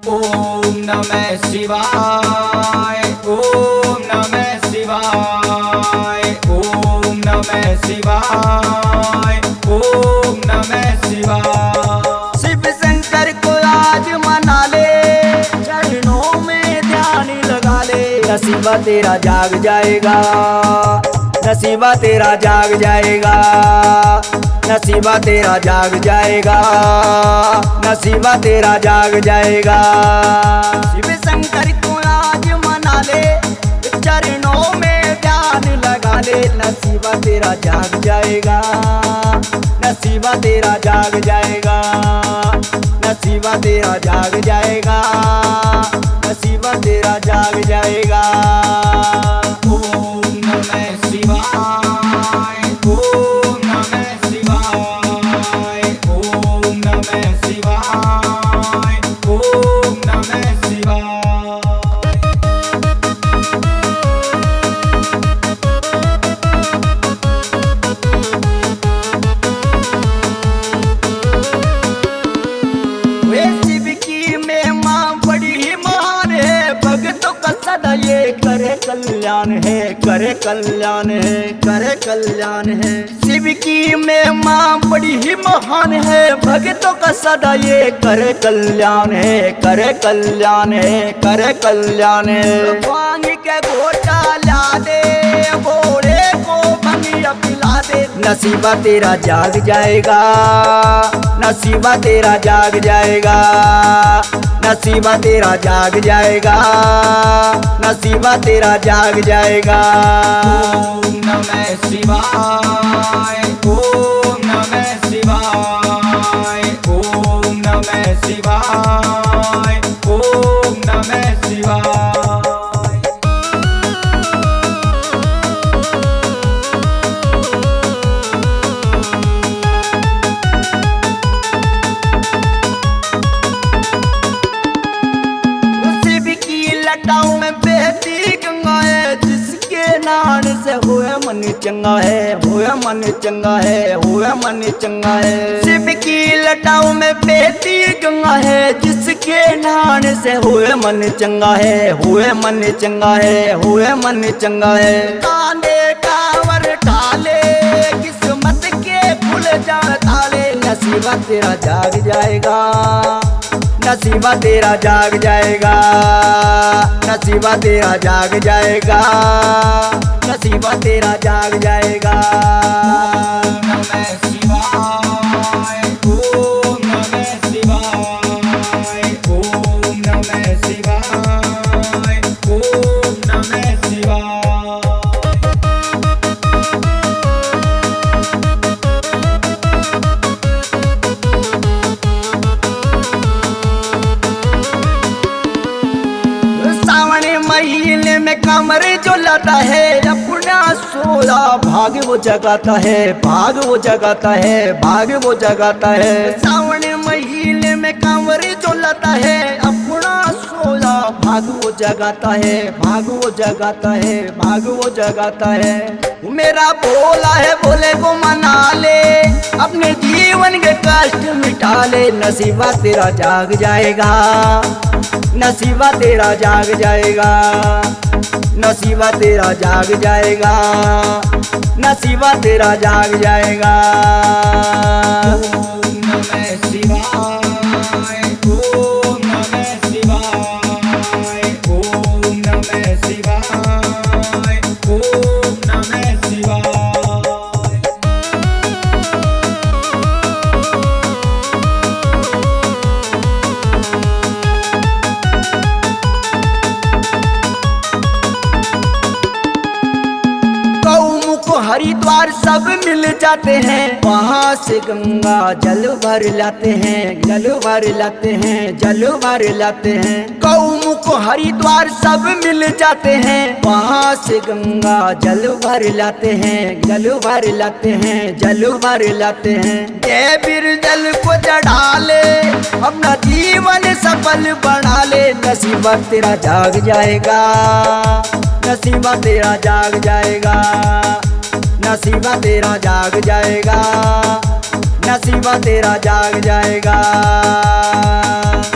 ओम नमः शिवाय, ओम नमः शिवाय, ओम नमः शिवाय, ओम नमः शिवाय। शिव शंकर को आज मना ले, चरणों में ध्यान लगा ले। नसीबा तेरा जाग जाएगा, नसीबा तेरा जाग जाएगा, नसीबा तेरा जाग जाएगा, नसीबा तेरा जाग जाएगा। शिव शंकर को आज मना ले, चरणों में ध्यान लगा ले। नसीबा तेरा जाग जाएगा, नसीबा तेरा जाग जाएगा, नसीबा तेरा जाग जाएगा, नसीबा तेरा जाग जाएगा। ओम नमः शिवाय, ओम नमः शिवाय, ओम नमः शिवाय, ओम नमः शिवाय। वे शिव की महिमा बड़ी महान है, भक्तों का सदा ये करे कल्याण है, करे कल्याण है, करे कल्याण है। शिव की महिमा बड़ी ही महान है, भक्तों का सदा ये करे कल्याण है, करे कल्याण है, करे कल्याण है। भांग के घोटा ला दे, भोले को भंगिया पिला दे। नसीबा तेरा जाग जाएगा, नसीबा तेरा जाग जाएगा, नसीबा तेरा जाग जाएगा, नसीबा तेरा जाग जाएगा। ओम नमः शिवाय, ओम नमः शिवाय, ओम नमः शिवाय, ओम नमः शिवाय। शिव की लटाओं में बहती गंगा है, जिसके नाम से हुए मन चंगा है, हुए मन चंगा है, हुए मन चंगा है। शिव की लटाओं में बहती गंगा है, जिसके नाम से हुए मन चंगा है, हुए मन चंगा है, हुए मन चंगा है। कांधे कांवर ढाले, किस्मत के फूल जान ताले। नसीबा तेरा जाग जाएगा, नसीबा तेरा जाग जाएगा, नसीबा तेरा जाग जाएगा, नसीबा तेरा जाग जाएगा। ओम नमः शिवाय, ओम नमः शिवाय, ओम नमः शिवाय, ओम नमः शिवाय। सावन महीने में कमर जो लाता है, अपना सोला भाग वो जगाता है, भाग वो जगाता है, भाग वो जगाता है। सावन महीने में कमर जो लाता है, अपना सोला भाग वो जगाता है, भाग वो जगाता है, भाग वो जगाता है। मेरा भोला है, भोले को मना ले, अपने जीवन के कष्ट मिटा ले। नसीबा तेरा जाग जाएगा, नसीबा तेरा जाग जाएगा, नसीबा तेरा जाग जाएगा, नसीबा तेरा जाग जाएगा। ओम नमः शिवाय, ओम नमः शिवाय, ओम नमः शिवाय, ओम नमः शिवाय। गौमुख हरिद्वार सब मिल जाते हैं, वहाँ से गंगा जल भर लाते हैं, जल भर लाते हैं, जल भर लाते हैं। गौमुख हरिद्वार सब मिल जाते हैं, वहाँ से गंगा जल भर लाते हैं, जल भर लाते हैं, जल भर लाते हैं। ये फिर जल को चढ़ा ले, अपना जीवन सफल बना ले। नसीबा तेरा जाग जाएगा, नसीबा तेरा जाग जाएगा, नसीबा तेरा जाग जाएगा, नसीबा तेरा जाग जाएगा।